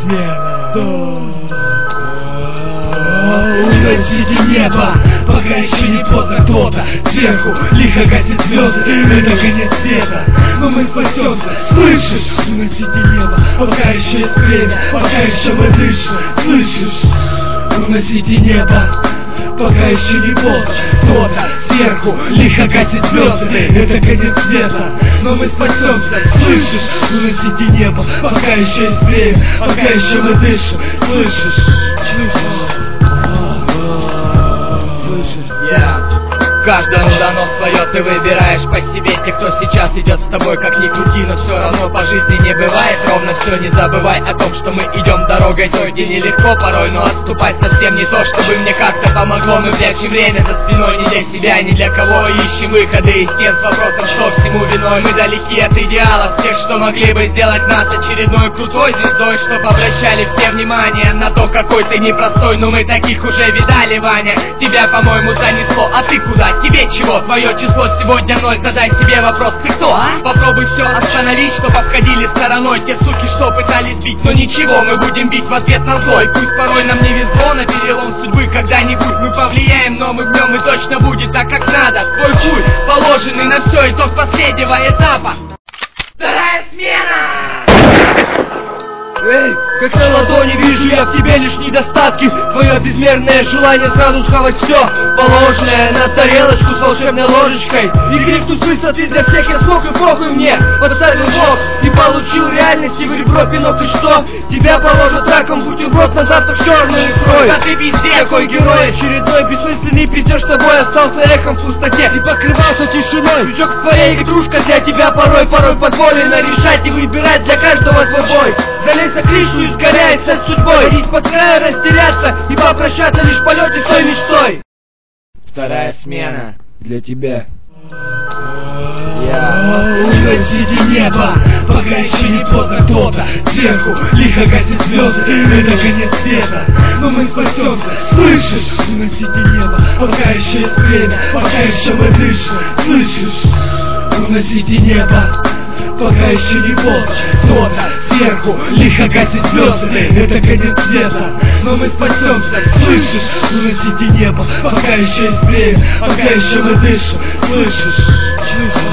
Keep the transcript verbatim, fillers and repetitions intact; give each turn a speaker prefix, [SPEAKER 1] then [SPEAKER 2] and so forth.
[SPEAKER 1] смена. Уносите небо, пока еще не поздно. Кто-то сверху лихо гасит звезды. Это конец света, но мы спасемся. Слышишь? Уносите небо, пока еще есть время, пока еще мы дышим. Слышишь? Уносите небо, пока еще не поздно. Кто-то сверху лихо гасит звезды. Это конец света, но мы спасемся. Слышишь? Уносите небо, пока еще есть время, пока еще мы дышим. Слышишь? Слышишь?
[SPEAKER 2] Yeah. Каждому дано свое, ты выбираешь по себе. Те, кто сейчас идет с тобой, как ни крути, но все равно по жизни не бывает ровно все. Не забывай о том, что мы идем дорогой той, где нелегко порой, но отступать совсем не то, чтобы мне как-то помогло. Мы прячем время за спиной не для себя, ни для кого. Ищем выходы из стен с вопросом, что всему виной. Мы далеки от идеалов, тех, что могли бы сделать нас очередной крутой звездой, чтоб обращали все внимание на то, какой ты непростой. Но мы таких уже видали, Ваня. Тебя, по-моему, занесло, а ты куда? Тебе чего? Твое число сегодня ноль. Задай себе вопрос, ты кто? А? Попробуй все остановить, чтоб обходили стороной те суки, что пытались бить. Но ничего, мы будем бить в ответ на зло. И пусть порой нам не везло на перелом судьбы, когда-нибудь мы повлияем, но мы в нем и точно будет так, как надо. Твой хуй положенный на все, итог последнего этапа. Вторая смена! Эй, как на ладони вижу я в тебе лишь недостатки. Твое безмерное желание сразу схавать все положенное на тарелочку с волшебной ложечкой и крикнуть высоты для всех я смог, и похуй мне подставил Бог и получил реальности в ребро пинок. И что? Тебя положат раком бутерброд на завтрак черную икрой. А ты пиздец, какой герой очередной, бессмысленный пиздеж тобой остался эхом в пустоте и покрывался тишиной. Крючок с твоей игрушкой для тебя порой, порой позволено решать и выбирать для каждого свой бой. Залезть на крышу и сгоряй стать судьбой, ходить по краю, растеряться и попрощаться лишь в полете той мечтой. Вторая смена для тебя.
[SPEAKER 1] Yeah. Уносите небо, пока еще не поздно. Кто-то сверху лихо гасит звезды. Это конец света, но мы спасемся. Слышишь? Уносите небо, пока еще есть время, пока еще мы дышим. Слышишь? Уносите небо, пока еще не поздно. Кто-то сверху лихо гасит звезды. Это конец света, но мы спасемся. Слышишь? Уносите небо, пока еще есть время, пока еще мы дышим. Слышишь? Слышишь?